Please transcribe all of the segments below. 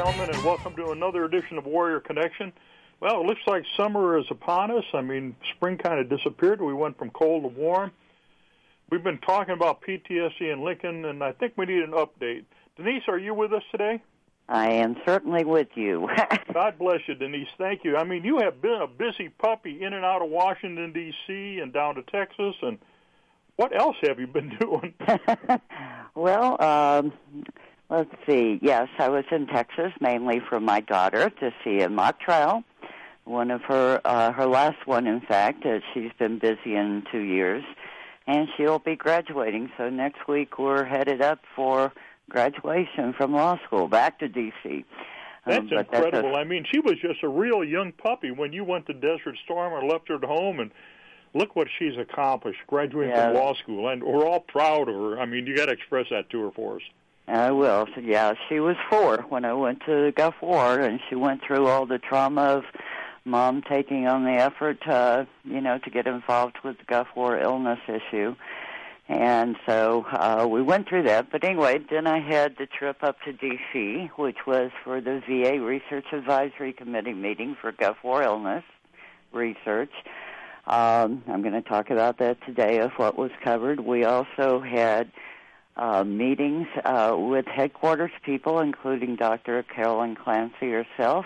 gentlemen, and welcome to another edition of Warrior Connection. Well, it looks like summer is upon us. I mean, spring kind of disappeared. We went from cold to warm. We've been talking about PTSD in Lincoln, and I think we need an update. Denise, are you with us today? I am certainly with you. God bless you, Denise. Thank you. I mean, you have been a busy puppy in and out of Washington, D.C. and down to Texas, and what else have you been doing? Well, let's see. Yes, I was in Texas mainly for my daughter to see a mock trial. One of her last one, in fact. She's been busy in 2 years, and she'll be graduating. So next week we're headed up for graduation from law school, back to D.C. That's incredible. I mean, she was just a real young puppy when you went to Desert Storm or left her at home, and look what she's accomplished, graduating from law school. And we're all proud of her. I mean, you got to express that to her for us. I will. So, yeah, she was 4 when I went to the Gulf War, and she went through all the trauma of Mom taking on the effort to get involved with the Gulf War illness issue. And so we went through that. But anyway, then I had the trip up to D.C., which was for the VA Research Advisory Committee meeting for Gulf War illness research. I'm going to talk about that today of what was covered. We also had meetings with headquarters people, including Dr. Carolyn Clancy herself.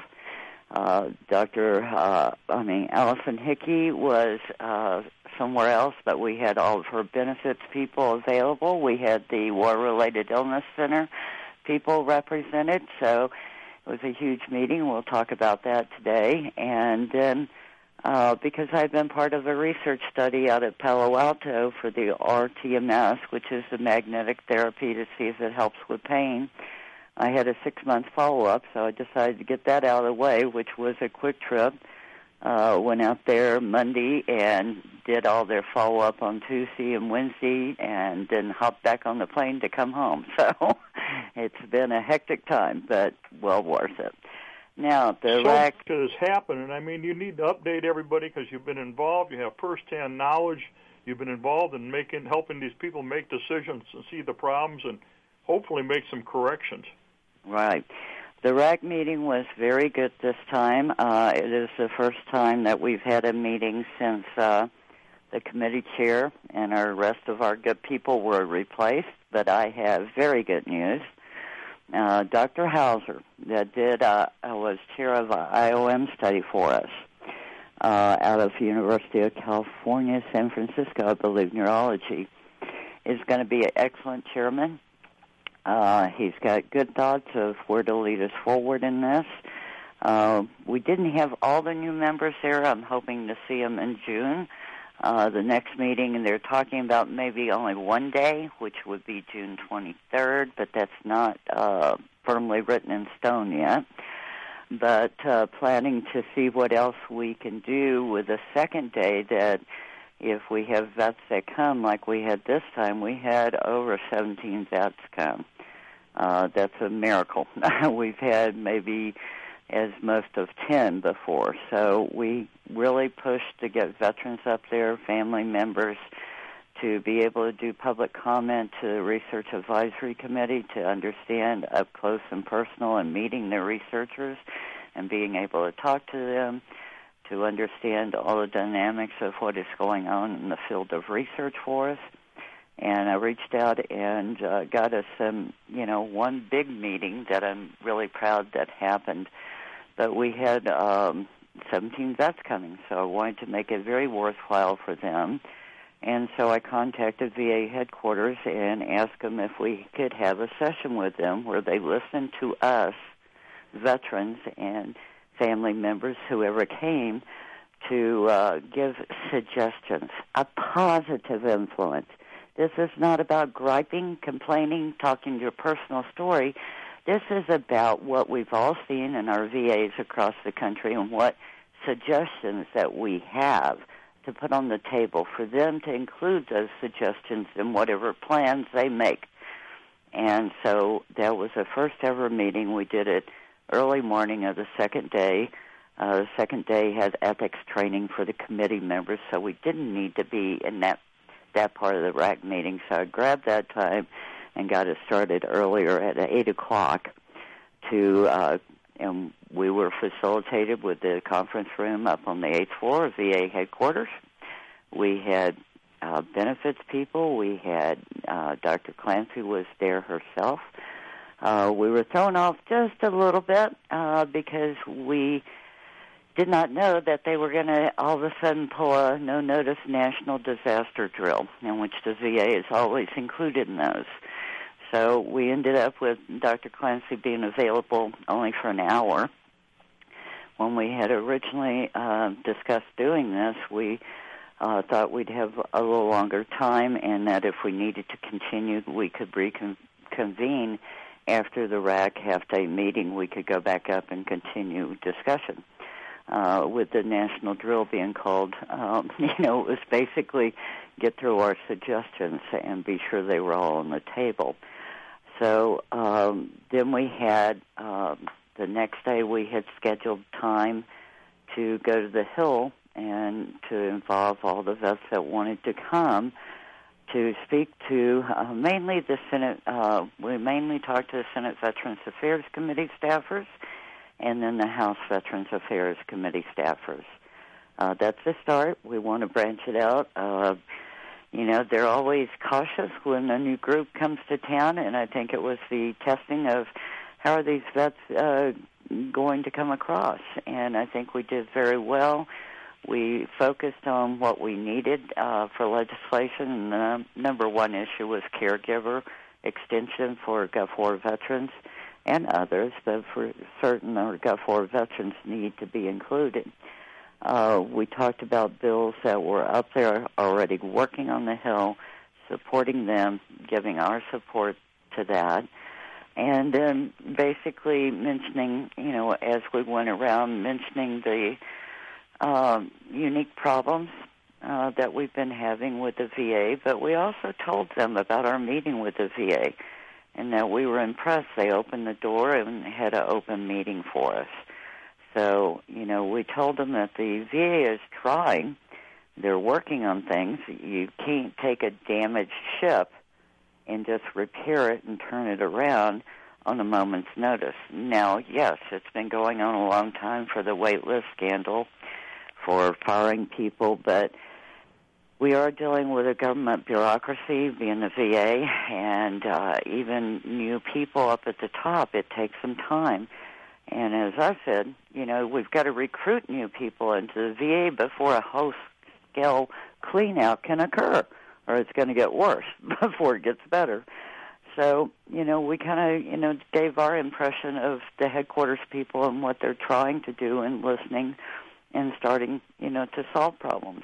Allison Hickey was somewhere else, but we had all of her benefits people available. We had the War-Related Illness Center people represented, so it was a huge meeting. We'll talk about that today. And then because I've been part of a research study out at Palo Alto for the RTMS, which is the magnetic therapy to see if it helps with pain, I had a 6-month follow-up, so I decided to get that out of the way, which was a quick trip. Went out there Monday and did all their follow-up on Tuesday and Wednesday, and then hopped back on the plane to come home. So it's been a hectic time, but well worth it. Now, so much has happened, and I mean, you need to update everybody because you've been involved. You have first-hand knowledge. You've been involved in helping these people make decisions and see the problems and hopefully make some corrections. Right. The RAC meeting was very good this time. It is the first time that we've had a meeting since the committee chair and our rest of our good people were replaced, but I have very good news. Dr. Hauser, that was chair of an IOM study for us out of the University of California, San Francisco, I believe, neurology, is going to be an excellent chairman. He's got good thoughts of where to lead us forward in this. We didn't have all the new members there. I'm hoping to see them in June. The next meeting, and they're talking about maybe only one day, which would be June 23rd, but that's not firmly written in stone yet. But planning to see what else we can do with the second day, that if we have vets that come like we had this time, we had over 17 vets come. That's a miracle. We've had maybe as most of 10 before. So we really pushed to get veterans up there, family members, to be able to do public comment to the Research Advisory Committee, to understand up close and personal and meeting the researchers and being able to talk to them, to understand all the dynamics of what is going on in the field of research for us. And I reached out and got us one big meeting that I'm really proud that happened. But we had 17 vets coming, so I wanted to make it very worthwhile for them. And so I contacted VA headquarters and asked them if we could have a session with them where they listen to us, veterans and family members, whoever came, to give suggestions, a positive influence. This is not about griping, complaining, talking your personal story. This is about what we've all seen in our VAs across the country and what suggestions that we have to put on the table for them to include those suggestions in whatever plans they make. And so that was the first ever meeting. We did it early morning of the second day. The second day had ethics training for the committee members, so we didn't need to be in that part of the RAC meeting. So I grabbed that time and got it started earlier at 8 o'clock to and we were facilitated with the conference room up on the 8th floor of VA headquarters. We had benefits people. We had Dr. Clancy was there herself. We were thrown off just a little bit because we did not know that they were going to all of a sudden pull a no-notice national disaster drill, in which the VA is always included in those. So we ended up with Dr. Clancy being available only for an hour. When we had originally discussed doing this, we thought we'd have a little longer time, and that if we needed to continue, we could reconvene after the RAC half-day meeting. We could go back up and continue discussion. With the national drill being called, it was basically get through our suggestions and be sure they were all on the table. So then we had, the next day we had scheduled time to go to the Hill and to involve all the vets that wanted to come to speak to mainly the Senate. We mainly talked to the Senate Veterans Affairs Committee staffers and then the House Veterans Affairs Committee staffers. That's the start. We want to branch it out. They're always cautious when a new group comes to town, and I think it was the testing of how are these vets going to come across. And I think we did very well. We focused on what we needed for legislation, and the number one issue was caregiver extension for Gulf War veterans and others, but for certain our Gulf War veterans need to be included. We talked about bills that were up there already working on the Hill, supporting them, giving our support to that, and then basically mentioning, as we went around, mentioning the unique problems that we've been having with the VA, but we also told them about our meeting with the VA and that we were impressed. They opened the door and had an open meeting for us. So, we told them that the VA is trying. They're working on things. You can't take a damaged ship and just repair it and turn it around on a moment's notice. Now, yes, it's been going on a long time for the waitlist scandal, for firing people, but we are dealing with a government bureaucracy, being the VA, and even new people up at the top, it takes some time. And as I said, we've got to recruit new people into the VA before a whole-scale clean-out can occur, or it's going to get worse before it gets better. So, we kind of, gave our impression of the headquarters people and what they're trying to do and listening and starting, to solve problems.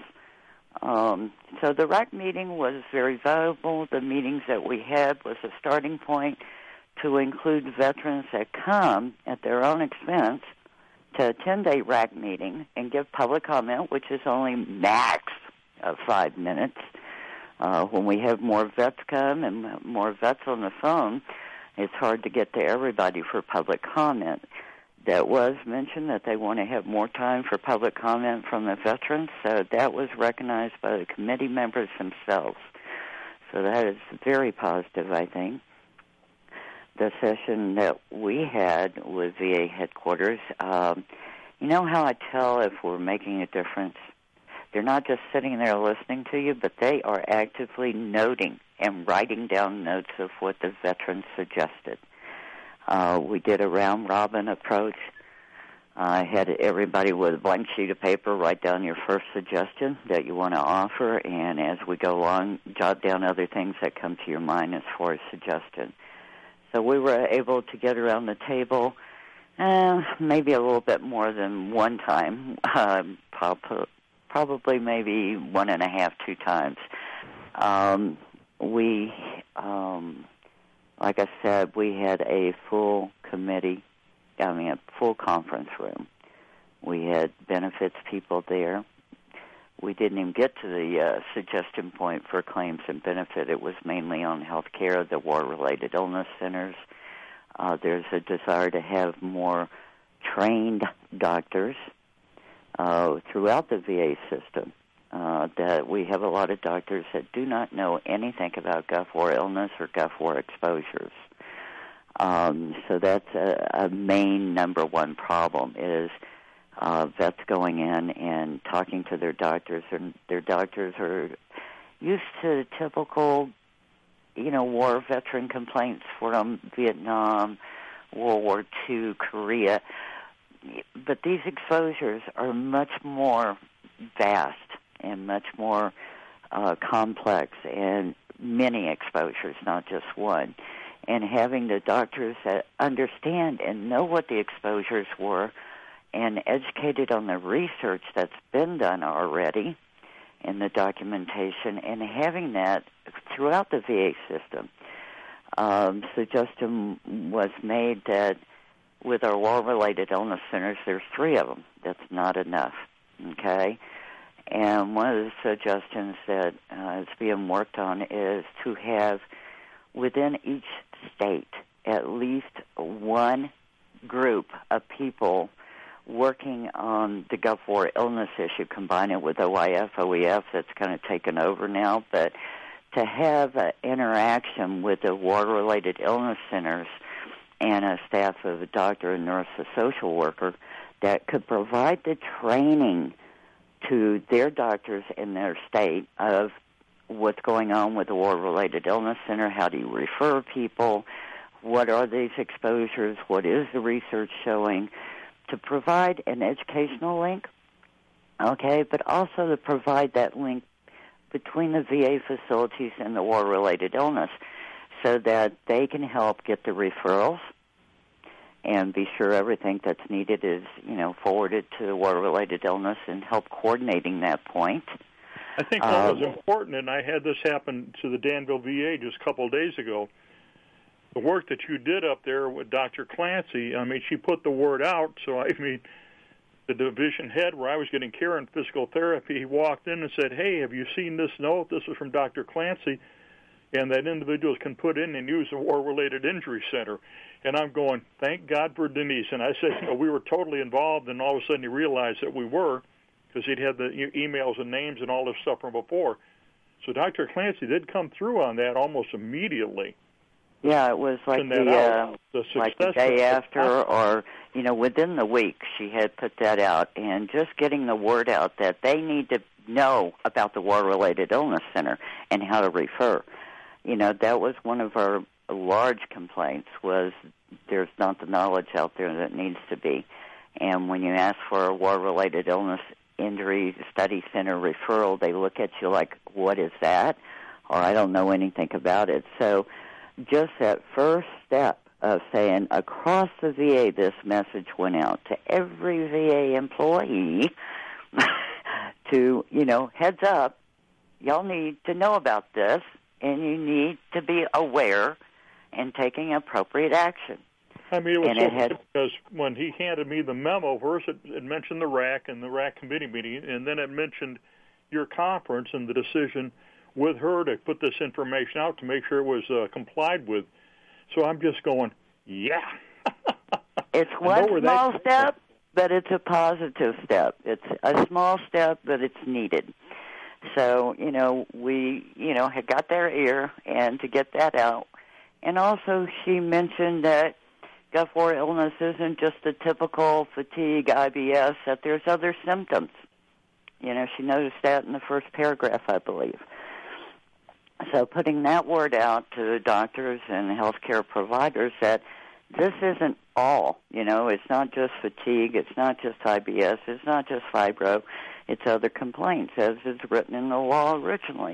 So the RAC meeting was very valuable. The meetings that we had was a starting point to include veterans that come at their own expense to attend a RAC meeting and give public comment, which is only max of 5 minutes. When we have more vets come and more vets on the phone, it's hard to get to everybody for public comment. That was mentioned that they want to have more time for public comment from the veterans, so that was recognized by the committee members themselves. So that is very positive, I think. The session that we had with VA headquarters, you know how I tell if we're making a difference? They're not just sitting there listening to you, but they are actively noting and writing down notes of what the veterans suggested. We did a round-robin approach. I had everybody with a blank sheet of paper write down your first suggestion that you want to offer, and as we go along, jot down other things that come to your mind as far as suggestion. So we were able to get around the table maybe a little bit more than one time, probably maybe 1.5, 2 times. Like I said, we had a full a full conference room. We had benefits people there. We didn't even get to the suggestion point for claims and benefit. It was mainly on health care, the war-related illness centers. There's a desire to have more trained doctors throughout the VA system. That we have a lot of doctors that do not know anything about Gulf War illness or Gulf War exposures. So that's a main number one problem is vets going in and talking to their doctors, and their doctors are used to typical, war veteran complaints from Vietnam, World War II, Korea. But these exposures are much more vast and much more complex, and many exposures, not just one. And having the doctors that understand and know what the exposures were and educated on the research that's been done already and the documentation, and having that throughout the VA system. Suggestion was made that with our war-related illness centers, there's 3 of them. That's not enough, okay? And one of the suggestions that is being worked on is to have within each state at least one group of people working on the Gulf War illness issue, combine it with OIF, OEF, that's kind of taken over now, but to have an interaction with the war-related illness centers and a staff of a doctor, a nurse, a social worker that could provide the training to their doctors in their state of what's going on with the War-Related Illness Center, how do you refer people, what are these exposures, what is the research showing, to provide an educational link, okay, but also to provide that link between the VA facilities and the war-related illness so that they can help get the referrals and be sure everything that's needed is, forwarded to the war-related illness and help coordinating that point. I think that was important, and I had this happen to the Danville VA just a couple of days ago. The work that you did up there with Dr. Clancy, she put the word out, so the division head where I was getting care and physical therapy, he walked in and said, "Hey, have you seen this note? This is from Dr. Clancy, and that individuals can put in and use the War-Related Injury Center." And I'm going, thank God for Denise. And I said, we were totally involved, and all of a sudden he realized that we were, because he'd had the emails and names and all this stuff from before. So Dr. Clancy did come through on that almost immediately. Yeah, it was like the day after, or within the week she had put that out, and just getting the word out that they need to know about the War-Related Illness Center and how to refer. That was one of our large complaints, was there's not the knowledge out there that needs to be. And when you ask for a War-Related Illness Injury Study Center referral, they look at you like, what is that? Or I don't know anything about it. So just that first step of saying across the VA this message went out to every VA employee to, heads up, y'all need to know about this, and you need to be aware and taking appropriate action. It was good because when he handed me the memo, first it mentioned the RAC and the RAC committee meeting, and then it mentioned your conference and the decision with her to put this information out to make sure it was complied with. So I'm just going, yeah. It's one small step, but it's a positive step. It's a small step, but it's needed. So, we, had got their ear, and to get that out. And also she mentioned that Gulf War illness isn't just the typical fatigue, IBS, that there's other symptoms. She noticed that in the first paragraph, I believe. So putting that word out to doctors and healthcare providers that this isn't all, it's not just fatigue, it's not just IBS, it's not just fibro, it's other complaints, as is written in the law originally.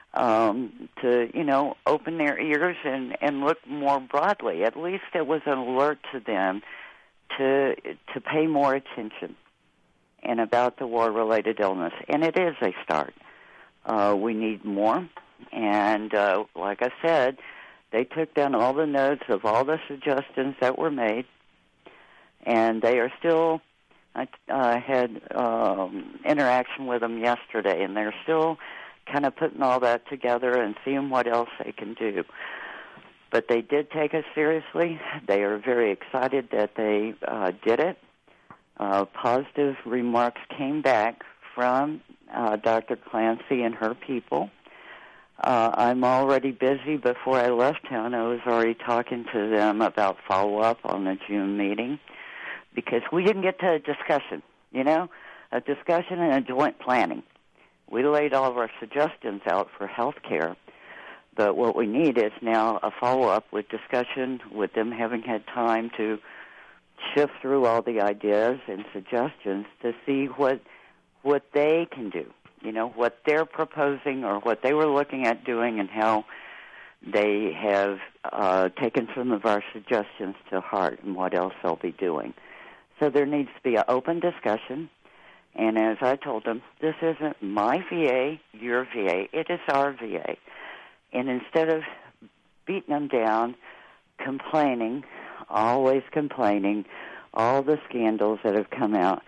To, open their ears and look more broadly. At least it was an alert to them to pay more attention and about the war-related illness. And it is a start. We need more. And like I said, they took down all the notes of all the suggestions that were made, and they are still, I had interaction with them yesterday, and they're still kind of putting all that together and seeing what else they can do. But they did take us seriously. They are very excited that they did it. Positive remarks came back from Dr. Clancy and her people. I'm already busy. Before I left town, I was already talking to them about follow-up on the June meeting because we didn't get to a discussion, a discussion and a joint planning. We laid all of our suggestions out for health care, but what we need is now a follow-up with discussion, with them having had time to shift through all the ideas and suggestions to see what they can do, what they're proposing or what they were looking at doing and how they have taken some of our suggestions to heart and what else they'll be doing. So there needs to be an open discussion. And as I told them, this isn't my VA, your VA. It is our VA. And instead of beating them down, complaining, always complaining, all the scandals that have come out,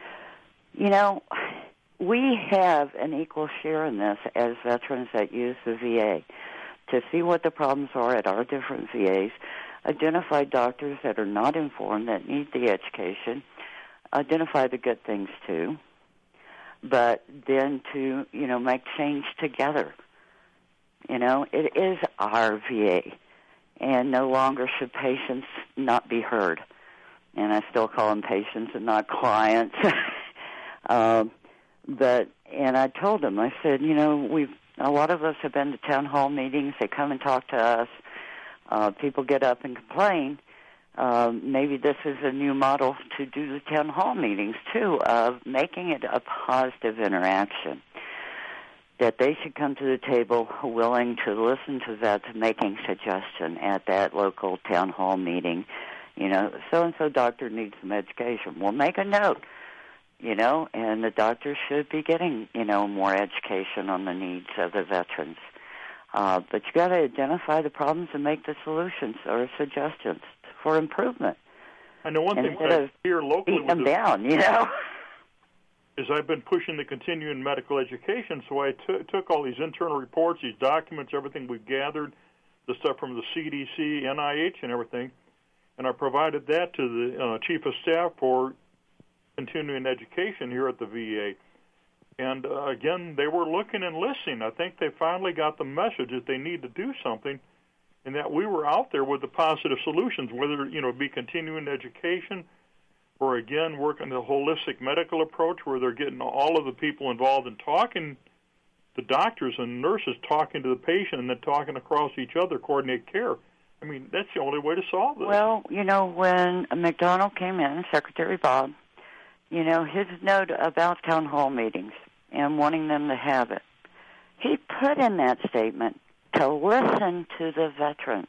we have an equal share in this as veterans that use the VA to see what the problems are at our different VAs, identify doctors that are not informed that need the education, identify the good things too, but then to, make change together. It is our VA, and no longer should patients not be heard. And I still call them patients and not clients. And I told them, I said, a lot of us have been to town hall meetings. They come and talk to us. People get up and complain. Maybe this is a new model to do the town hall meetings, too, of making it a positive interaction, that they should come to the table willing to listen to vets making suggestion at that local town hall meeting. So-and-so doctor needs some education. We'll make a note, and the doctor should be getting, more education on the needs of the veterans. But you got to identify the problems and make the solutions or suggestions for improvement. I know one thing I hear locally beating them down, is I've been pushing the continuing medical education, so I took all these internal reports, these documents, everything we've gathered, the stuff from the CDC, NIH, and everything, and I provided that to the Chief of Staff for continuing education here at the VA. And, again, they were looking and listening. I think they finally got the message that they need to do something and that we were out there with the positive solutions, whether, it be continuing education or, again, working the holistic medical approach where they're getting all of the people involved in talking, the doctors and nurses talking to the patient and then talking across each other, coordinate care. I mean, that's the only way to solve this. Well, when McDonald came in, Secretary Bob, his note about town hall meetings and wanting them to have it, he put in that statement to listen to the veterans.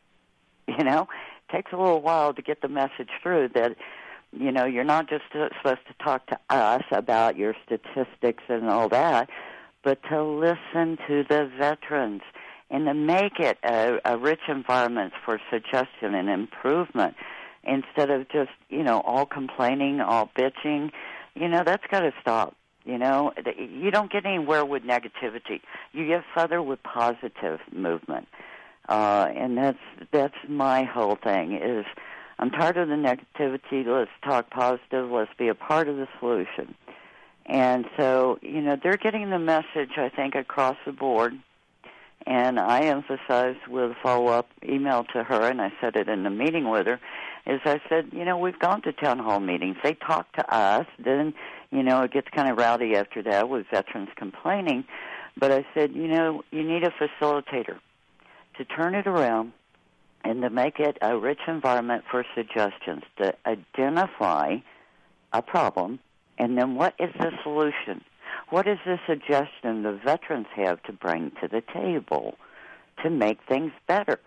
It takes a little while to get the message through that, you're not just supposed to talk to us about your statistics and all that, but to listen to the veterans and to make it a rich environment for suggestion and improvement instead of just, all complaining, all bitching. That's got to stop. You don't get anywhere with negativity. You get further with positive movement. And that's my whole thing is I'm tired of the negativity. Let's talk positive. Let's be a part of the solution. And so, they're getting the message, I think, across the board. And I emphasized with a follow-up email to her, and I said it in the meeting with her, is I said, we've gone to town hall meetings. They talk to us. Then, it gets kind of rowdy after that with veterans complaining. But I said, you need a facilitator to turn it around and to make it a rich environment for suggestions, to identify a problem, and then what is the solution? What is the suggestion the veterans have to bring to the table to make things better?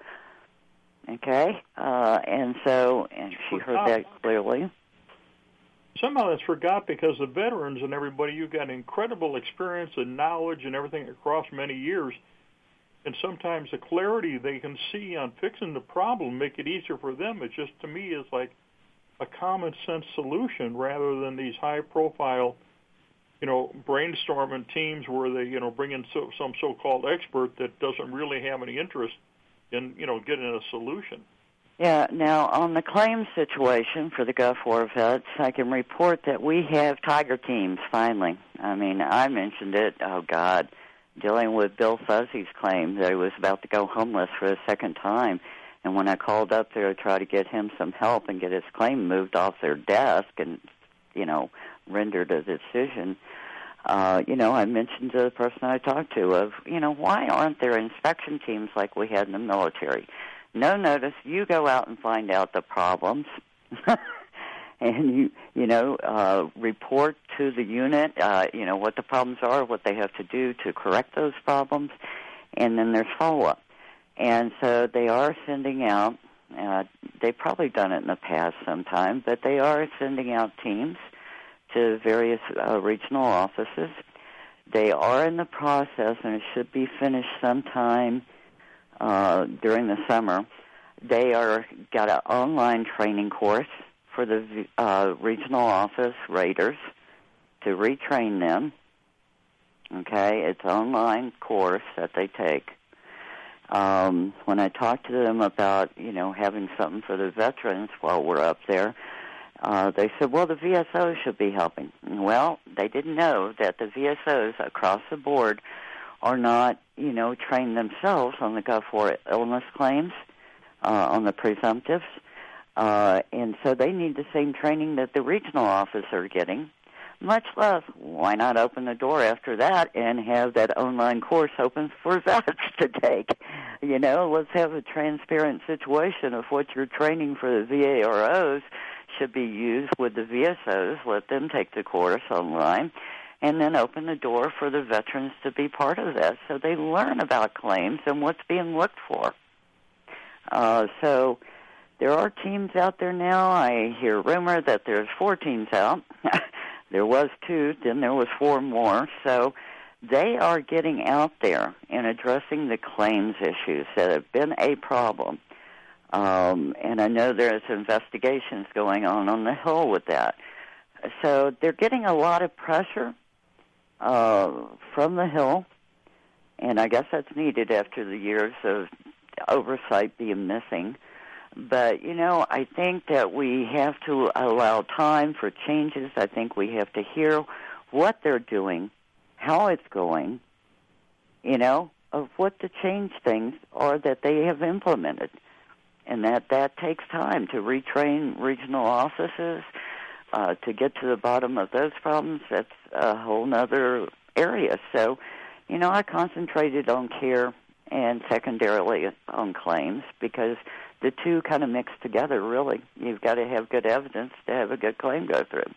Okay? And she heard that clearly. Somehow that's forgot because the veterans and everybody, you've got incredible experience and knowledge and everything across many years. And sometimes the clarity they can see on fixing the problem make it easier for them. It just, to me, is like a common sense solution rather than these high-profile, brainstorming teams where they, bring in some so-called expert that doesn't really have any interest in, getting a solution. Yeah, now on the claims situation for the Gulf War vets, I can report that we have Tiger teams finally. I mean, I mentioned it, dealing with Bill Fuzzy's claim that he was about to go homeless for the second time. And when I called up there to try to get him some help and get his claim moved off their desk and, rendered a decision, I mentioned to the person I talked to of, why aren't there inspection teams like we had in the military? No notice, you go out and find out the problems. And report to the unit, what the problems are, what they have to do to correct those problems, and then there's follow-up. And so they are sending out, they've probably done it in the past sometime, but they are sending out teams to various regional offices. They are in the process, and it should be finished sometime during the summer. They got an online training course for the regional office raiders to retrain them. Okay, it's an online course that they take. When I talked to them about, having something for the veterans while we're up there, they said, well, the VSOs should be helping. Well, they didn't know that the VSOs across the board are not, trained themselves on the Gulf War illness claims, on the presumptives. And so they need the same training that the regional office are getting, much less why not open the door after that and have that online course open for vets to take. Let's have a transparent situation of what you're training for the VAROs should be used with the VSOs, let them take the course online, and then open the door for the veterans to be part of that so they learn about claims and what's being looked for. So there are teams out there now. I hear rumor that there's 4 teams out. There was 2, then there was 4 more. So they are getting out there and addressing the claims issues that have been a problem. And I know there's investigations going on the Hill with that. So they're getting a lot of pressure from the Hill, and I guess that's needed after the years of oversight being missing. But, I think that we have to allow time for changes. I think we have to hear what they're doing, how it's going, of what the change things are that they have implemented. And that takes time to retrain regional offices, to get to the bottom of those problems. That's a whole other area. So, I concentrated on care and secondarily on claims because the two kind of mix together, really. You've got to have good evidence to have a good claim go through.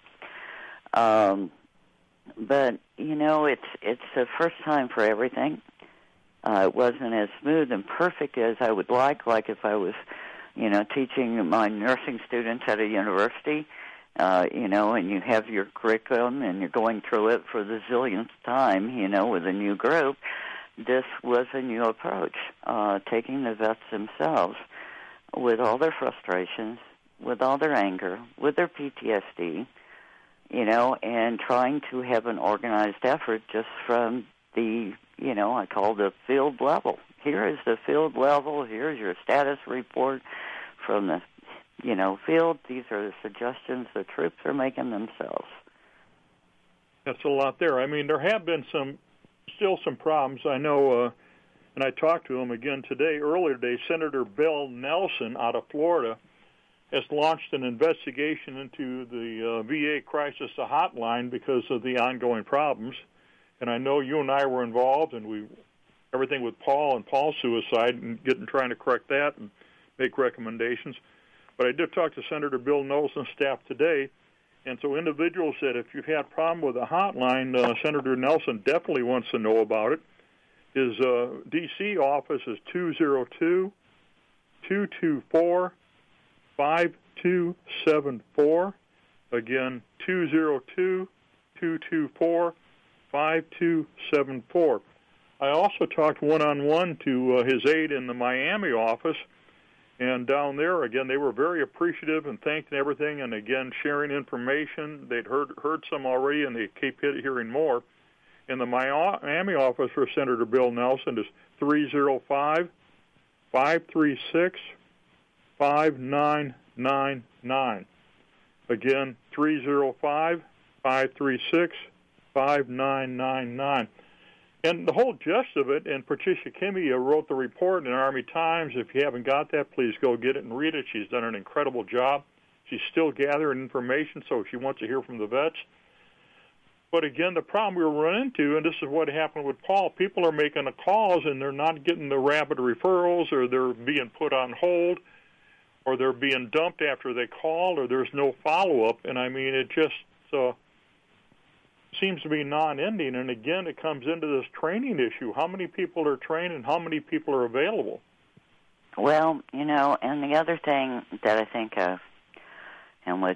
But, it's the first time for everything. It wasn't as smooth and perfect as I would like if I was, teaching my nursing students at a university, and you have your curriculum and you're going through it for the zillionth time, with a new group. This was a new approach, taking the vets themselves with all their frustrations, with all their anger, with their PTSD, and trying to have an organized effort just from the, I call the field level. Here is the field level. Here's your status report from the, field. These are the suggestions the troops are making themselves. That's a lot there. I mean, there have been still some problems. I know, and I talked to him again earlier today, Senator Bill Nelson out of Florida has launched an investigation into the VA crisis hotline because of the ongoing problems. And I know you and I were involved, and everything with Paul's suicide and trying to correct that and make recommendations. But I did talk to Senator Bill Nelson's staff today, and so individuals said if you've had a problem with a hotline, Senator Nelson definitely wants to know about it. His D.C. office is 202-224-5274. Again, 202-224-5274. I also talked one-on-one to his aide in the Miami office, and down there, again, they were very appreciative and thanked everything, and again, sharing information. They'd heard some already, and they keep hearing more. And the Miami office for Senator Bill Nelson is 305-536-5999. Again, 305-536-5999. And the whole gist of it, and Patricia Kimmy wrote the report in the Army Times. If you haven't got that, please go get it and read it. She's done an incredible job. She's still gathering information, so she wants to hear from the vets. But again, the problem we run into, and this is what happened with Paul, people are making the calls and they're not getting the rapid referrals, or they're being put on hold, or they're being dumped after they call, or there's no follow-up. And I mean, it just seems to be non-ending. And again, it comes into this training issue. How many people are trained and how many people are available? Well, and the other thing that I think of, and with,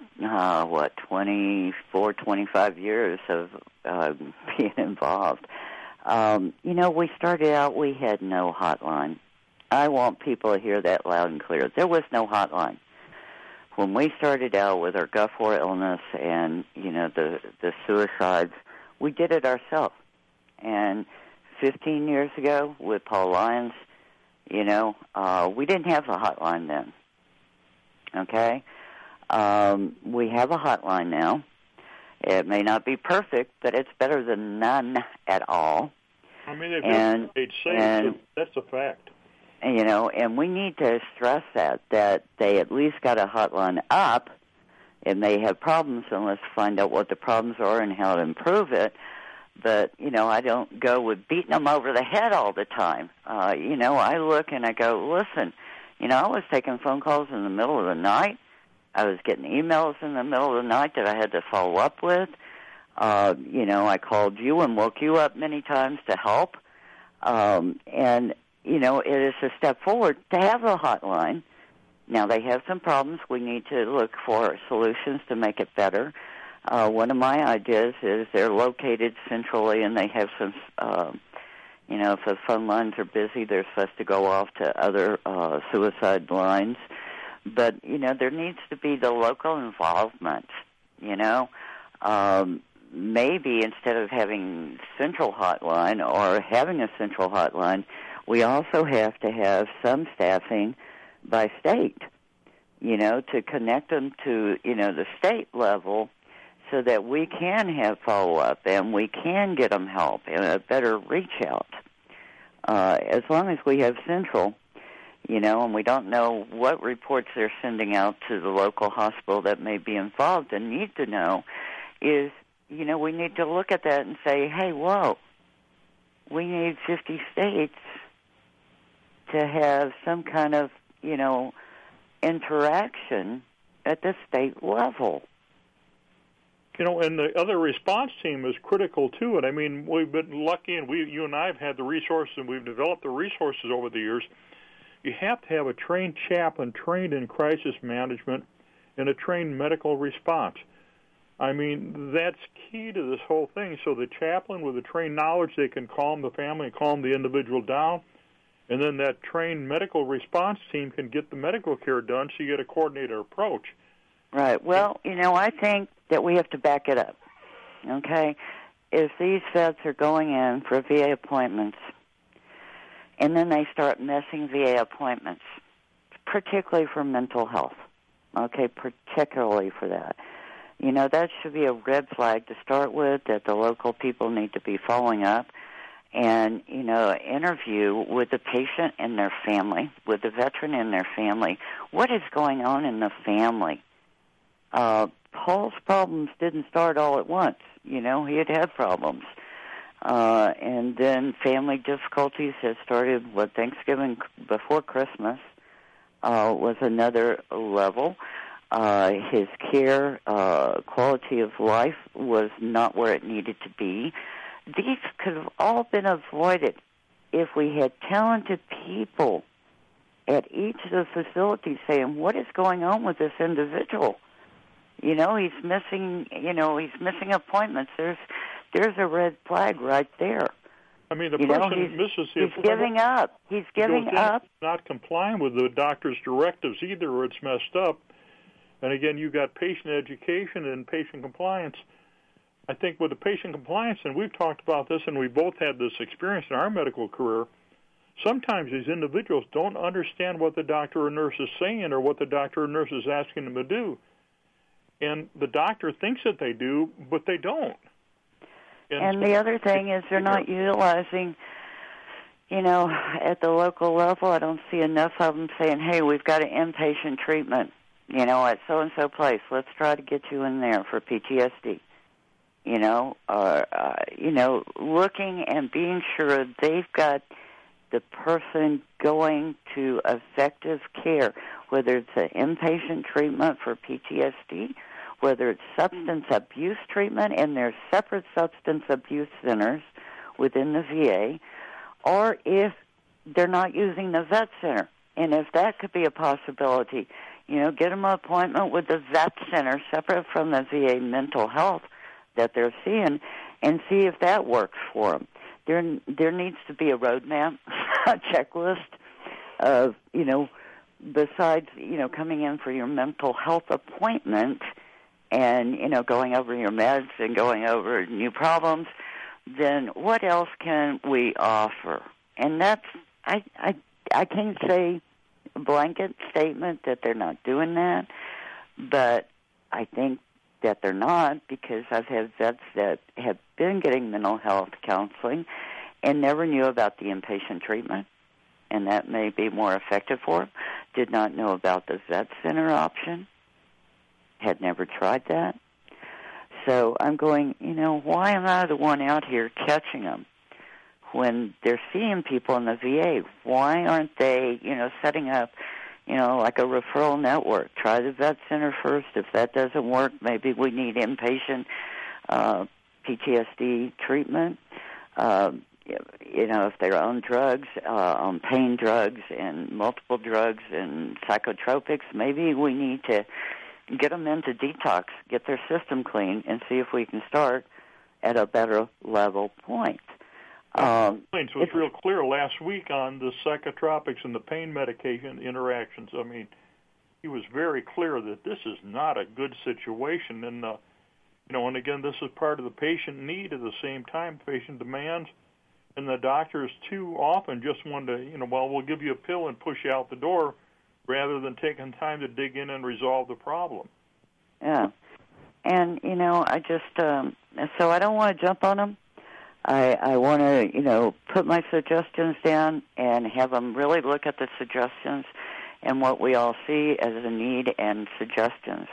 25 years of being involved, we started out, we had no hotline. I want people to hear that loud and clear. There was no hotline. When we started out with our Gulf War illness and, the suicides, we did it ourselves. And 15 years ago with Paul Lyons, we didn't have a hotline then. Okay? We have a hotline now. It may not be perfect, but it's better than none at all. I mean, they've so that's a fact. And we need to stress that they at least got a hotline up. It may have problems, and let's find out what the problems are and how to improve it. But, I don't go with beating them over the head all the time. I look and I go, listen, I was taking phone calls in the middle of the night. I was getting emails in the middle of the night that I had to follow up with. I called you and woke you up many times to help. It is a step forward to have a hotline. Now, they have some problems. We need to look for solutions to make it better. One of my ideas is they're located centrally, and they have some, if the phone lines are busy, they're supposed to go off to other suicide lines. But, there needs to be the local involvement, Maybe instead of having central hotline or having a central hotline, we also have to have some staffing by state, to connect them to, the state level so that we can have follow-up and we can get them help and a better reach out. As long as we have central, and we don't know what reports they're sending out to the local hospital that may be involved and need to know is, we need to look at that and say, hey, whoa, we need 50 states to have some kind of, interaction at the state level. And the other response team is critical to it. I mean, we've been lucky, and you and I have had the resources, and we've developed the resources over the years. You have to have a trained chaplain trained in crisis management and a trained medical response. I mean, that's key to this whole thing. So the chaplain with the trained knowledge, they can calm the family and calm the individual down. And then that trained medical response team can get the medical care done, so you get a coordinated approach. Right. Well, I think that we have to back it up, okay? If these vets are going in for VA appointments, and then they start missing VA appointments, particularly for mental health, okay, particularly for that. That should be a red flag to start with, that the local people need to be following up and, interview with the patient and their family, with the veteran and their family. What is going on in the family? Paul's problems didn't start all at once. He had problems. And then family difficulties had started Thanksgiving before Christmas was another level. His care, quality of life was not where it needed to be. These could have all been avoided if we had talented people at each of the facilities saying, what is going on with this individual? He's missing appointments. There's a red flag right there. I mean, the person misses the appointment. He's giving up. He's giving up. Not complying with the doctor's directives either, or it's messed up. And again, you got patient education and patient compliance. I think with the patient compliance, and we've talked about this, and we both had this experience in our medical career, sometimes these individuals don't understand what the doctor or nurse is saying or what the doctor or nurse is asking them to do. And the doctor thinks that they do, but they don't. And the other thing is they're not utilizing, at the local level, I don't see enough of them saying, hey, we've got an inpatient treatment, at so-and-so place. Let's try to get you in there for PTSD. Looking and being sure they've got the person going to effective care, whether it's an inpatient treatment for PTSD, whether it's substance abuse treatment, and there's separate substance abuse centers within the VA, or if they're not using the vet center. And if that could be a possibility, get them an appointment with the vet center separate from the VA mental health that they're seeing and see if that works for them. There needs to be a roadmap, a checklist of, besides, coming in for your mental health appointment and, going over your meds and going over new problems, then what else can we offer? And that's, I can't say a blanket statement that they're not doing that, but I think that they're not, because I've had vets that have been getting mental health counseling and never knew about the inpatient treatment, and that may be more effective for them. Did not know about the vet center option, had never tried that. So I'm going, why am I the one out here catching them when they're seeing people in the VA? Why aren't they, setting up, like a referral network? Try the vet center first. If that doesn't work, maybe we need inpatient PTSD treatment. If they're on drugs, on pain drugs and multiple drugs and psychotropics, maybe we need to get them into detox, get their system clean, and see if we can start at a better level point. So it's real clear last week on the psychotropics and the pain medication interactions. I mean, he was very clear that this is not a good situation. And, and again, this is part of the patient need at the same time, patient demands. And the doctors too often just want to, we'll give you a pill and push you out the door rather than taking time to dig in and resolve the problem. Yeah. And, I just, so I don't want to jump on them. I want to, put my suggestions down and have them really look at the suggestions and what we all see as a need and suggestions.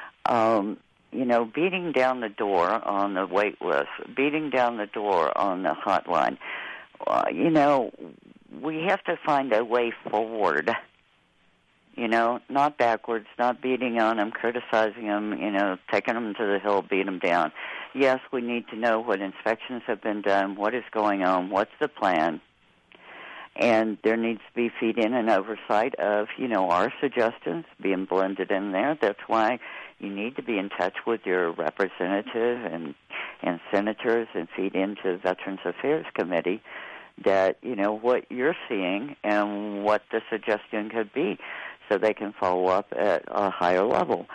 Beating down the door on the wait list, beating down the door on the hotline. We have to find a way forward. Not backwards, not beating on them, criticizing them, taking them to the hill, beat them down. Yes, we need to know what inspections have been done, what is going on, what's the plan, and there needs to be feed-in and oversight of, our suggestions being blended in there. That's why you need to be in touch with your representative and senators and feed into the Veterans Affairs Committee that, what you're seeing and what the suggestion could be, so they can follow up at a higher level.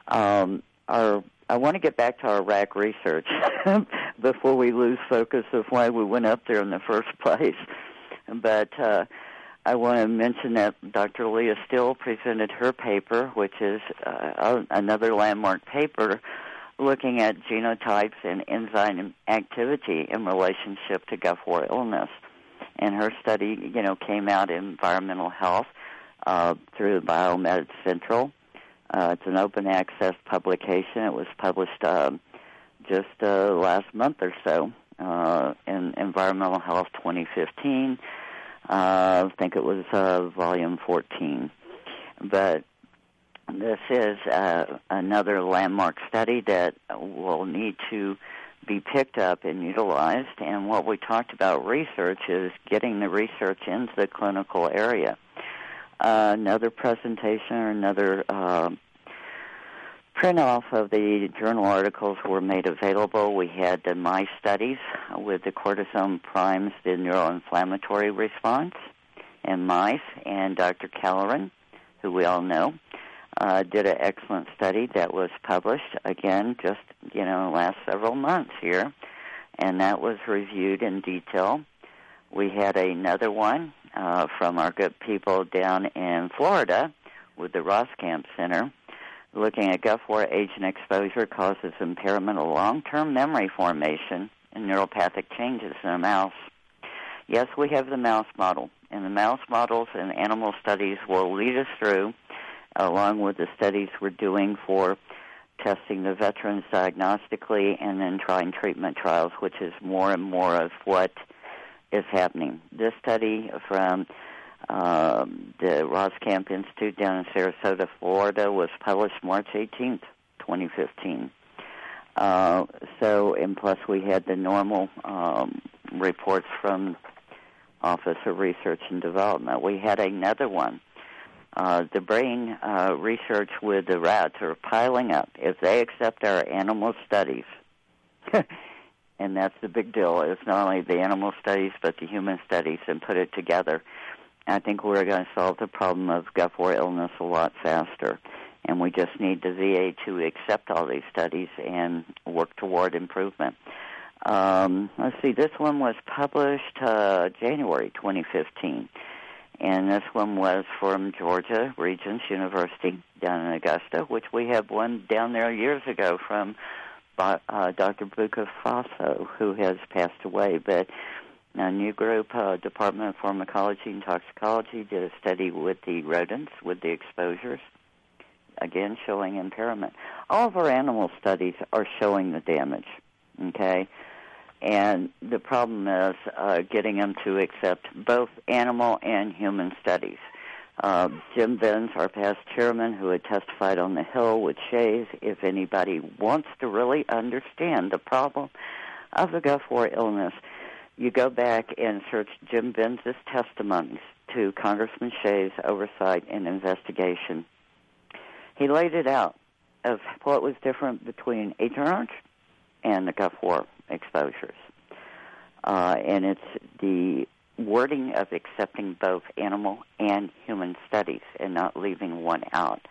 I want to get back to our Iraq research before we lose focus of why we went up there in the first place. But I want to mention that Dr. Leah Still presented her paper, which is another landmark paper looking at genotypes and enzyme activity in relationship to Gulf War illness. And her study, came out in Environmental Health through Biomed Central. It's an open access publication. It was published just last month or so in Environmental Health 2015. I think it was volume 14. But this is another landmark study that will need to be picked up and utilized. And what we talked about research is getting the research into the clinical area. Another presentation or another print-off of the journal articles were made available. We had the mice studies with the cortisone primes the neuroinflammatory response in mice, and Dr. Calleran, who we all know, did an excellent study that was published, again, just, last several months here, and that was reviewed in detail. We had another one from our good people down in Florida with the Roskamp Center, looking at Gulf War agent exposure causes impairment of long-term memory formation and neuropathic changes in a mouse. Yes, we have the mouse model, and the mouse models and animal studies will lead us through, along with the studies we're doing for testing the veterans diagnostically and then trying treatment trials, which is more and more of what is happening. This study from the Roskamp Institute down in Sarasota, Florida, was published March 18th, 2015. And plus we had the normal reports from Office of Research and Development. We had another one. The brain research with the rats are piling up. If they accept our animal studies, and that's the big deal, it's not only the animal studies but the human studies, and put it together, I think we're going to solve the problem of gut war illness a lot faster. And we just need the VA to accept all these studies and work toward improvement. Let's see, this one was published January 2015. And this one was from Georgia Regents University down in Augusta, which we had one down there years ago from Dr. Buka Faso, who has passed away. But a new group, Department of Pharmacology and Toxicology, did a study with the rodents, with the exposures, again showing impairment. All of our animal studies are showing the damage, okay? And the problem is getting them to accept both animal and human studies. Jim Benz, our past chairman, who had testified on the Hill with Shays, if anybody wants to really understand the problem of the gut war illness, you go back and search Jim Benz's testimonies to Congressman Shays' oversight and investigation. He laid it out of what was different between Agent Orange and the gut war exposures. And it's the wording of accepting both animal and human studies and not leaving one out.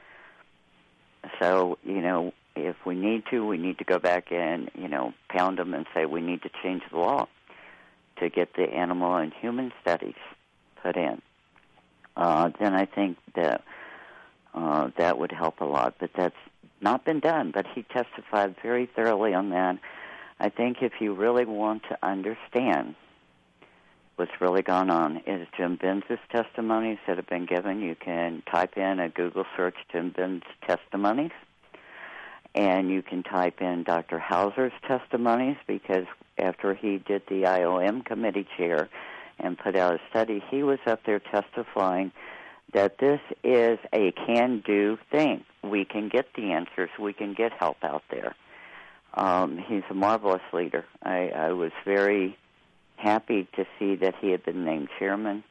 So, if we need to go back and, pound them and say we need to change the law to get the animal and human studies put in. Then I think that that would help a lot. But that's not been done. But he testified very thoroughly on that. I think if you really want to understand what's really gone on, is Jim Benz's testimonies that have been given. You can type in a Google search, Jim Benz testimonies, and you can type in Dr. Hauser's testimonies, because after he did the IOM committee chair and put out a study, he was up there testifying that this is a can-do thing. We can get the answers. We can get help out there. He's a marvelous leader. I was very happy to see that he had been named chairman.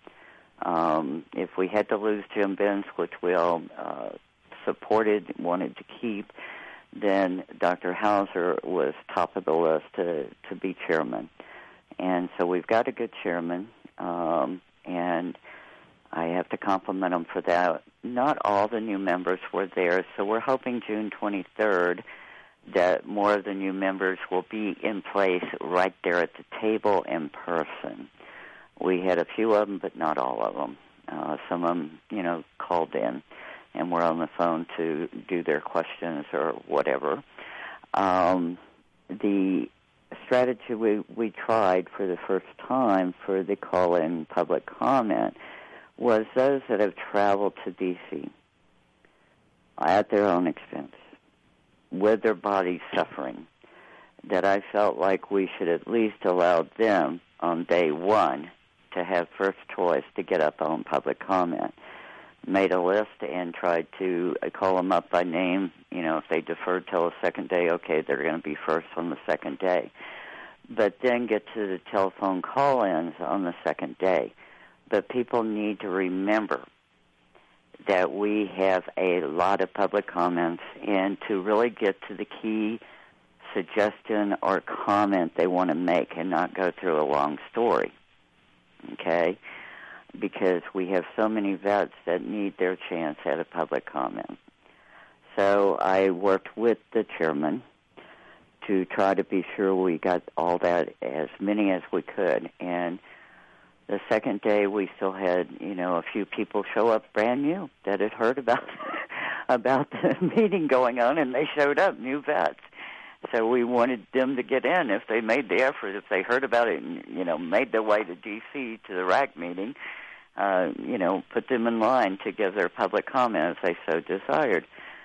If we had to lose Jim Benz, which we all supported, wanted to keep, then Dr. Hauser was top of the list to be chairman. And so we've got a good chairman, and I have to compliment him for that. Not all the new members were there, so we're hoping June 23rd that more of the new members will be in place right there at the table in person. We had a few of them, but not all of them. Some of them, called in and were on the phone to do their questions or whatever. The strategy we tried for the first time for the call-in public comment was those that have traveled to D.C. at their own expense, with their bodies suffering, that I felt like we should at least allow them on day one to have first choice to get up on public comment. Made a list and tried to call them up by name. If they deferred till the second day, okay, they're going to be first on the second day. But then get to the telephone call-ins on the second day. But people need to remember that we have a lot of public comments, and to really get to the key suggestion or comment they want to make and not go through a long story, okay? Because we have so many vets that need their chance at a public comment. So I worked with the chairman to try to be sure we got all that, as many as we could, and the second day, we still had, a few people show up brand new that had heard about the meeting going on, and they showed up, new vets. So we wanted them to get in if they made the effort, if they heard about it and, made their way to D.C. to the RAC meeting, put them in line to give their public comment if they so desired.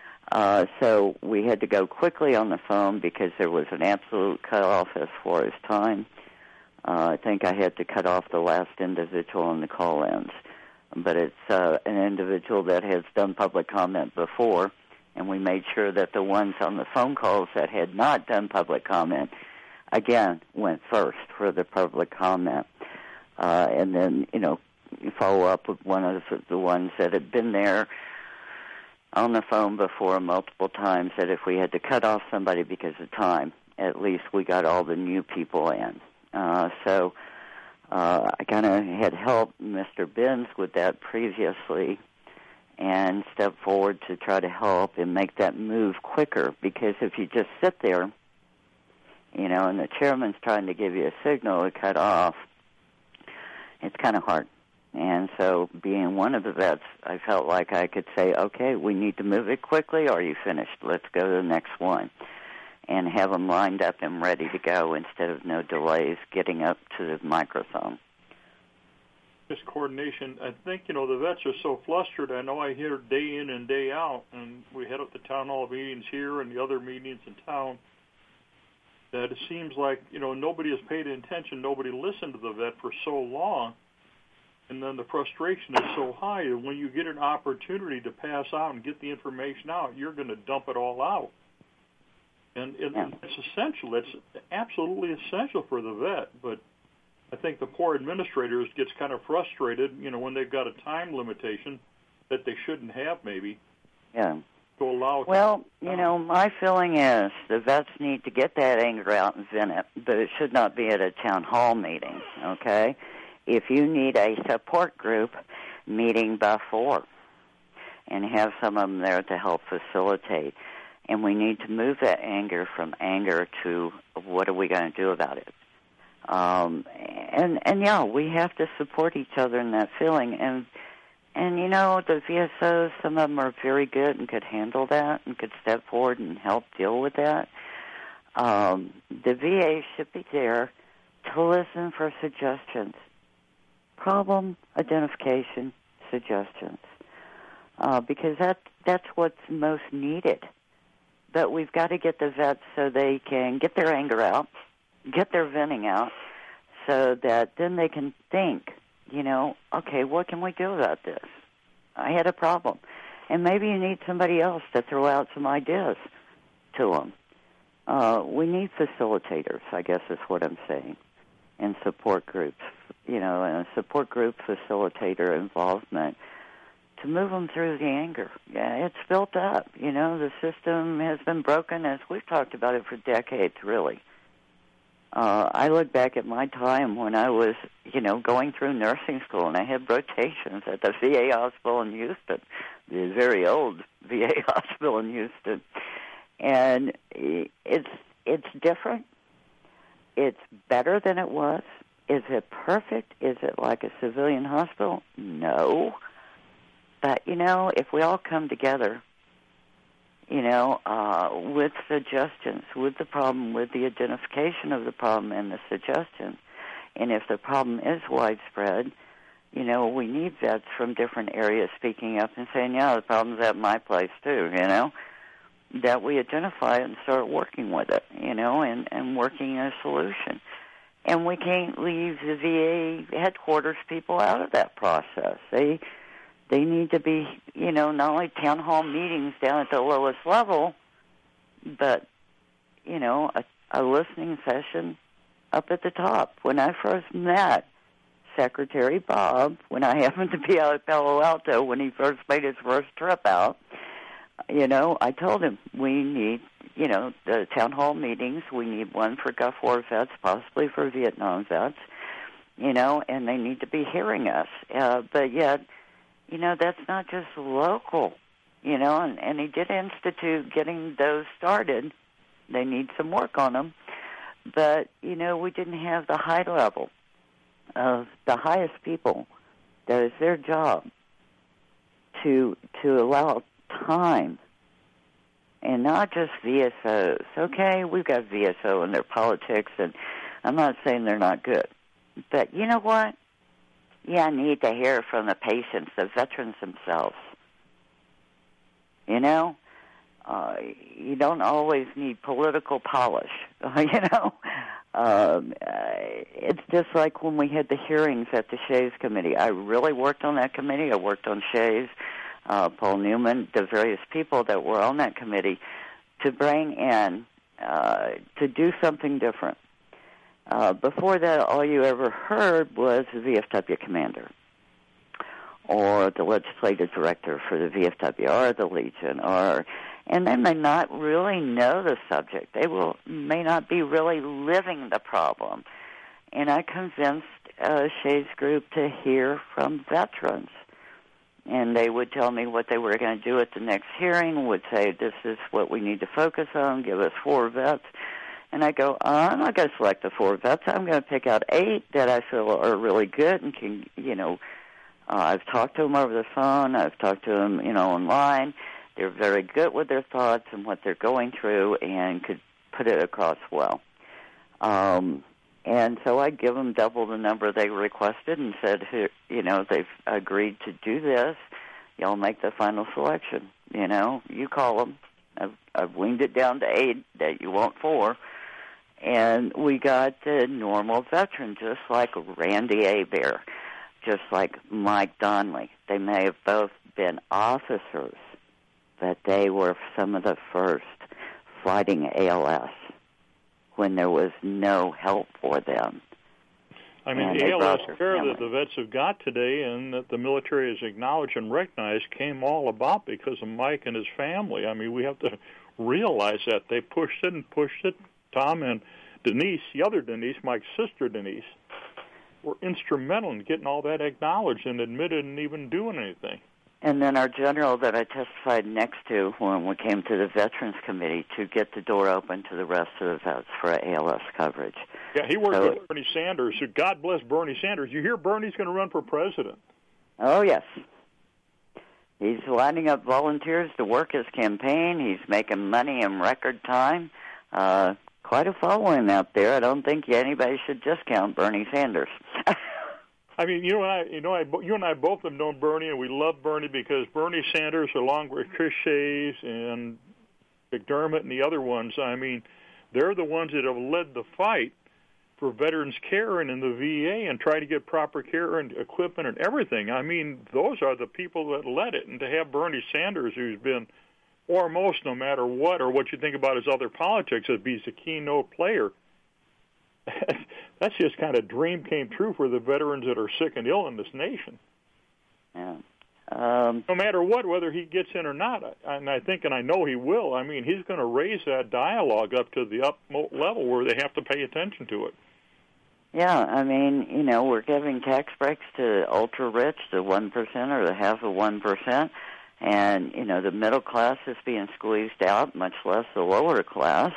So we had to go quickly on the phone because there was an absolute cutoff as far as time. I think I had to cut off the last individual on the call-ins. But it's an individual that has done public comment before, and we made sure that the ones on the phone calls that had not done public comment, again, went first for the public comment. And then, follow up with one of the ones that had been there on the phone before multiple times, that if we had to cut off somebody because of time, at least we got all the new people in. So I kind of had helped Mr. Benz with that previously and stepped forward to try to help and make that move quicker, because if you just sit there, and the chairman's trying to give you a signal to cut off, it's kind of hard. And so being one of the vets, I felt like I could say, okay, we need to move it quickly. Are you finished? Let's go to the next one. And have them lined up and ready to go instead of no delays getting up to the microphone. Just coordination. I think, the vets are so flustered. I know I hear day in and day out, and we head up the town hall meetings here and the other meetings in town, that it seems like, nobody has paid attention, nobody listened to the vet for so long, and then the frustration is so high, and when you get an opportunity to pass out and get the information out, you're going to dump it all out. And it's essential. It's absolutely essential for the vet. But I think the poor administrators gets kind of frustrated, when they've got a time limitation that they shouldn't have, maybe. Yeah. To allow. Well, my feeling is the vets need to get that anger out and vent it, but it should not be at a town hall meeting. Okay. If you need a support group meeting before, and have some of them there to help facilitate. And we need to move that anger from anger to what are we going to do about it? We have to support each other in that feeling. And the VSOs, some of them are very good and could handle that and could step forward and help deal with that. The VA should be there to listen for suggestions. Problem identification suggestions. Because that's what's most needed. But we've got to get the vets so they can get their anger out, get their venting out, so that then they can think, okay, what can we do about this? I had a problem. And maybe you need somebody else to throw out some ideas to them. We need facilitators, I guess is what I'm saying, and support groups, and a support group facilitator involvement to move them through the anger. Yeah, it's built up. The system has been broken, as we've talked about it for decades, really. I look back at my time when I was, going through nursing school, and I had rotations at the VA hospital in Houston, the very old VA hospital in Houston. And it's different. It's better than it was. Is it perfect? Is it like a civilian hospital? No. But, if we all come together, with suggestions, with the problem, with the identification of the problem and the suggestions, and if the problem is widespread, we need vets from different areas speaking up and saying, the problem's at my place too, that we identify it and start working with it, and working a solution. And we can't leave the VA headquarters people out of that process. They need to be, not only town hall meetings down at the lowest level, but, a listening session up at the top. When I first met Secretary Bob, when I happened to be out at Palo Alto when he first made his first trip out, I told him we need, the town hall meetings. We need one for Gulf War vets, possibly for Vietnam vets, and they need to be hearing us. But yet, that's not just local, and he did institute getting those started. They need some work on them. But, we didn't have the high level of the highest people that is their job to allow time and not just VSOs. Okay, we've got VSO in their politics, and I'm not saying they're not good. But you know what? Yeah, I need to hear from the patients, the veterans themselves. You know? You don't always need political polish, you know? It's just like when we had the hearings at the Shays Committee. I really worked on that committee. I worked on Shays, Paul Newman, the various people that were on that committee to bring in, to do something different. Before that, all you ever heard was the VFW commander or the legislative director for the VFW or the Legion, and they may not really know the subject. They may not be really living the problem. And I convinced Shays Group to hear from veterans. And they would tell me what they were going to do at the next hearing, would say, this is what we need to focus on, give us 4 vets. And I go, I'm not going to select the 4 vets. I'm going to pick out 8 that I feel are really good and can, you know, I've talked to them over the phone. I've talked to them, you know, online. They're very good with their thoughts and what they're going through and could put it across well. And so I give them double the number they requested and said, you know, they've agreed to do this. Y'all make the final selection. You know, you call them. I've weaned it down to 8 that you want 4. And we got the normal veteran, just like Randy Hebert, just like Mike Donnelly. They may have both been officers, but they were some of the first fighting ALS when there was no help for them. I mean, the ALS care that the vets have got today and that the military has acknowledged and recognized came all about because of Mike and his family. I mean, we have to realize that. They pushed it and pushed it. Tom and Denise, the other Denise, Mike's sister Denise, were instrumental in getting all that acknowledged and admitted and even doing anything. And then our general that I testified next to when we came to the Veterans Committee to get the door open to the rest of the vets for ALS coverage. Yeah, he worked with Bernie Sanders. So God bless Bernie Sanders. You hear Bernie's going to run for president. Oh, yes. He's lining up volunteers to work his campaign. He's making money in record time. Quite a following out there. I don't think anybody should discount Bernie Sanders. I mean, you and I both have known Bernie, and we love Bernie because Bernie Sanders, along with Chris Shays and McDermott and the other ones, I mean, they're the ones that have led the fight for veterans care and in the VA and try to get proper care and equipment and everything. I mean, those are the people that led it. And to have Bernie Sanders, who's been foremost no matter what or what you think about his other politics, as he's a keynote player, that's just kind of dream came true for the veterans that are sick and ill in this nation. Yeah. No matter what, whether he gets in or not, and I think and I know he will, I mean, he's going to raise that dialogue up to the utmost level where they have to pay attention to it. Yeah, I mean, you know, we're giving tax breaks to ultra-rich, the 1% or the half of 1%, and, you know, the middle class is being squeezed out, much less the lower class.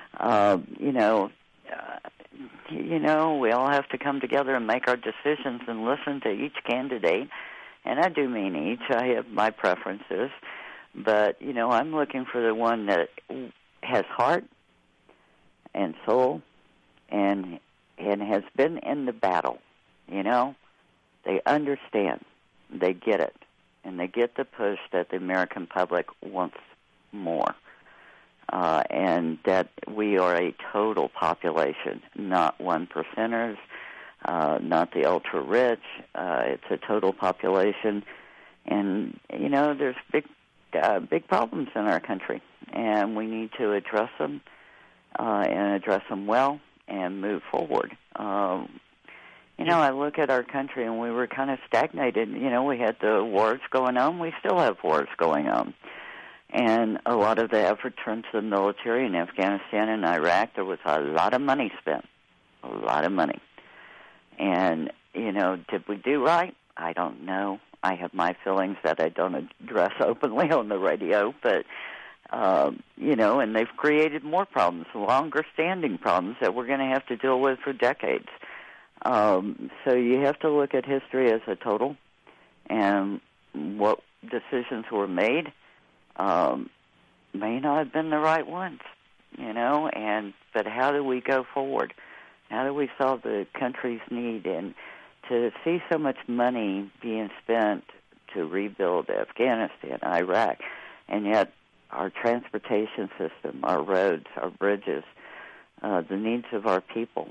We all have to come together and make our decisions and listen to each candidate. And I do mean each. I have my preferences. But, you know, I'm looking for the one that has heart and soul and has been in the battle, you know. They understand. They get it. And they get the push that the American public wants more. And that we are a total population, not 1%ers, not the ultra-rich. It's a total population. And, you know, there's big problems in our country, and we need to address them and address them well and move forward. You know, I look at our country, and we were kind of stagnated. You know, we had the wars going on. We still have wars going on. And a lot of the effort turned to the military in Afghanistan and Iraq. There was a lot of money spent, a lot of money. And, you know, did we do right? I don't know. I have my feelings that I don't address openly on the radio. But, you know, and they've created more problems, longer-standing problems that we're going to have to deal with for decades. So you have to look at history as a total and what decisions were made. may not have been the right ones, but how do we go forward? How do we solve the country's need? And to see so much money being spent to rebuild Afghanistan, Iraq, and yet our transportation system, our roads, our bridges, the needs of our people,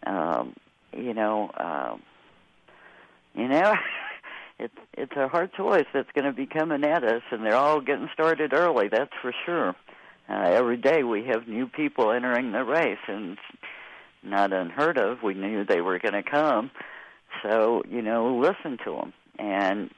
it's a hard choice that's going to be coming at us, and they're all getting started early, that's for sure. Every day we have new people entering the race, and it's not unheard of. We knew they were going to come. So, listen to them and,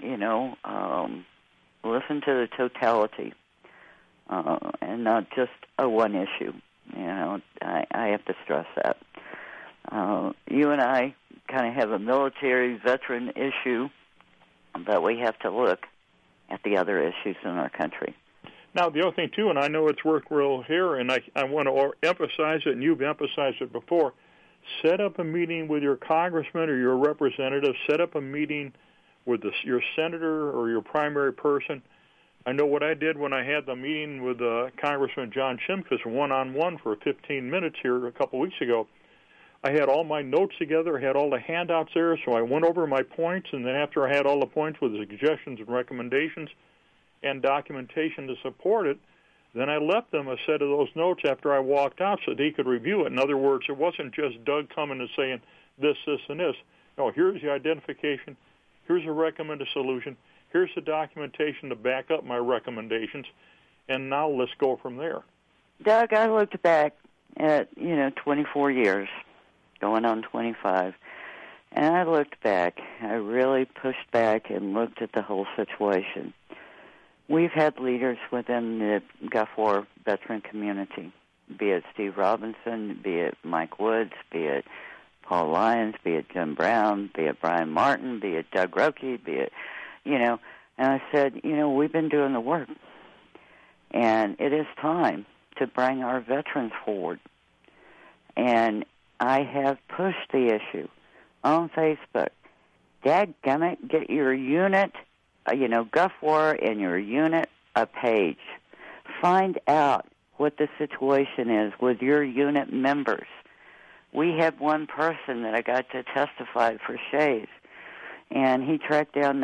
listen to the totality and not just a one issue. I have to stress that. You and I kind of have a military veteran issue, but we have to look at the other issues in our country. Now, the other thing, too, and I know it's worked real here, and I want to emphasize it, and you've emphasized it before, set up a meeting with your congressman or your representative. Set up a meeting with your senator or your primary person. I know what I did when I had the meeting with Congressman John Shimkus one-on-one for 15 minutes here a couple weeks ago. I had all my notes together. I had all the handouts there, so I went over my points, and then after I had all the points with suggestions and recommendations and documentation to support it, then I left them a set of those notes after I walked out so they could review it. In other words, it wasn't just Doug coming and saying this, and this. No, here's the identification. Here's a recommended solution. Here's the documentation to back up my recommendations, and now let's go from there. Doug, I looked back at, 24 years, going on 25, and I looked back. I really pushed back and looked at the whole situation. We've had leaders within the Gulf War veteran community, be it Steve Robinson, be it Mike Woods, be it Paul Lyons, be it Jim Brown, be it Brian Martin, be it Doug Roque, be it, and I said, we've been doing the work, and it is time to bring our veterans forward. And I have pushed the issue on Facebook. Dadgummit, get your unit, Gulf War and your unit a page. Find out what the situation is with your unit members. We had one person that I got to testify for Shays, and he tracked down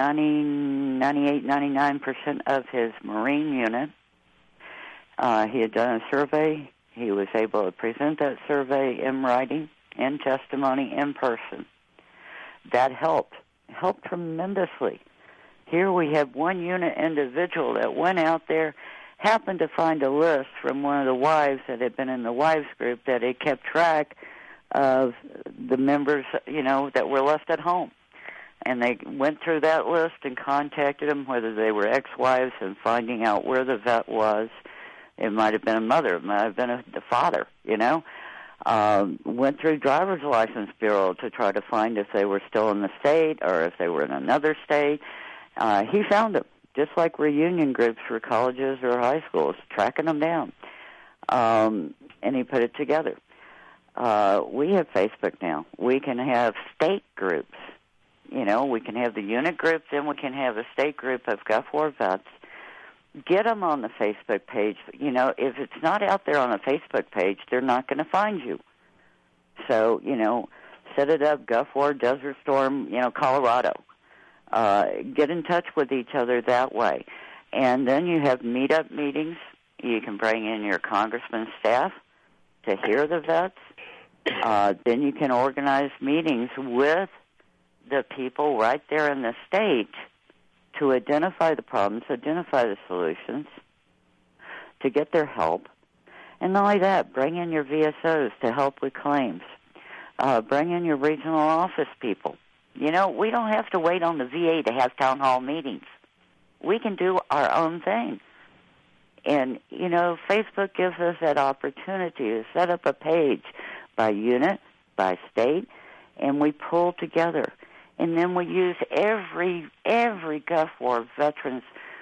99% of his Marine unit. He had done a survey. He was able to present that survey in writing, in testimony, in person. That helped tremendously. Here we have one unit individual that went out there, happened to find a list from one of the wives that had been in the wives group that had kept track of the members, that were left at home. And they went through that list and contacted them, whether they were ex-wives, and finding out where the vet was. It might have been a mother. It might have been the father, Went through driver's license bureau to try to find if they were still in the state or if they were in another state. He found them, just like reunion groups for colleges or high schools, tracking them down. And he put it together. We have Facebook now. We can have state groups. We can have the unit groups, then we can have a state group of Gulf War vets. Get them on the Facebook page. If it's not out there on a Facebook page, they're not going to find you. So, set it up, Gulf War, Desert Storm, Colorado. Get in touch with each other that way. And then you have meet-up meetings. You can bring in your congressman's staff to hear the vets. Then you can organize meetings with the people right there in the state to identify the problems, identify the solutions, to get their help. And not only that, bring in your VSOs to help with claims. Bring in your regional office people. We don't have to wait on the VA to have town hall meetings. We can do our own thing. And, Facebook gives us that opportunity to set up a page by unit, by state, and we pull together. And then we use every Gulf War veteran's,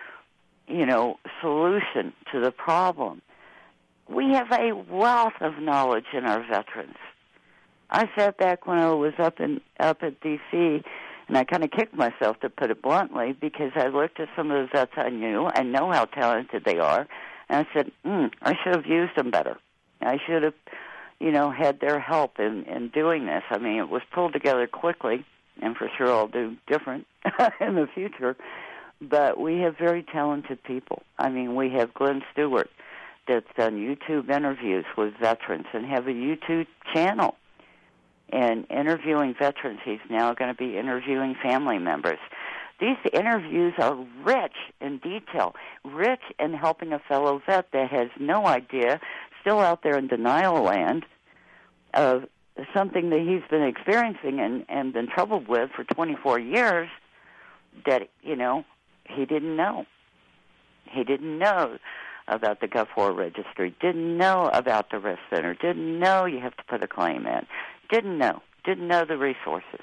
solution to the problem. We have a wealth of knowledge in our veterans. I sat back when I was up at D.C., and I kind of kicked myself, to put it bluntly, because I looked at some of the vets I knew and know how talented they are, And I said, I should have used them better. I should have, had their help in doing this. I mean, it was pulled together quickly, and for sure I'll do different in the future. But we have very talented people. I mean, we have Glenn Stewart that's done YouTube interviews with veterans and have a YouTube channel. And interviewing veterans, he's now going to be interviewing family members. These interviews are rich in detail, rich in helping a fellow vet that has no idea, still out there in denial land, of something that he's been experiencing and been troubled with for 24 years that, he didn't know. He didn't know about the Gulf War Registry, didn't know about the risk center, didn't know you have to put a claim in, didn't know the resources.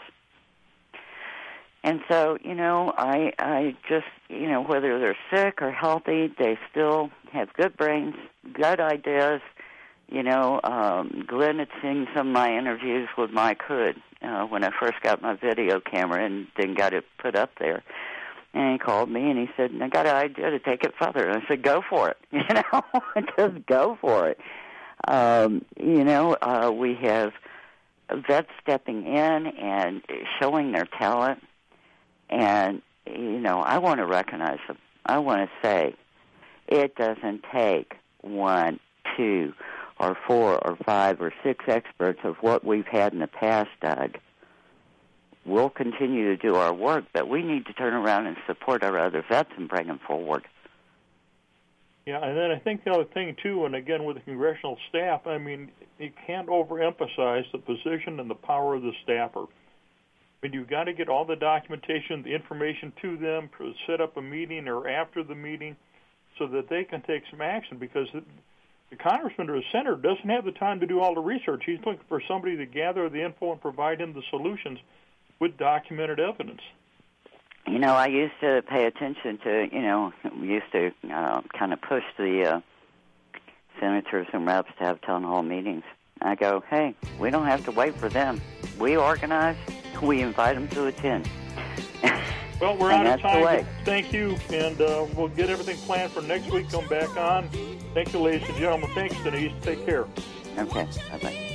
And so, I just, whether they're sick or healthy, they still have good brains, good ideas. Glenn had seen some of my interviews with Mike Hood when I first got my video camera and then got it put up there. And he called me and he said, I got an idea to take it further. And I said, go for it. Just go for it. We have vets stepping in and showing their talent. And, I want to recognize them. I want to say it doesn't take 1, 2, or 4 or 5 or 6 experts of what we've had in the past, Doug. We'll continue to do our work, but we need to turn around and support our other vets and bring them forward. Yeah, and then I think the other thing, too, and again with the congressional staff, I mean, you can't overemphasize the position and the power of the staffer. I mean, you've got to get all the documentation, the information to them, to set up a meeting or after the meeting so that they can take some action, because the congressman or the senator doesn't have the time to do all the research. He's looking for somebody to gather the info and provide him the solutions with documented evidence. I used to pay attention to, we used to kind of push the senators and reps to have town hall meetings. I go, hey, we don't have to wait for them. We organize, we invite them to attend. Well, we're out of time. Thank you, and we'll get everything planned for next week. Come back on. Thank you, ladies and gentlemen. Thanks, Denise. Take care. Okay. Bye-bye.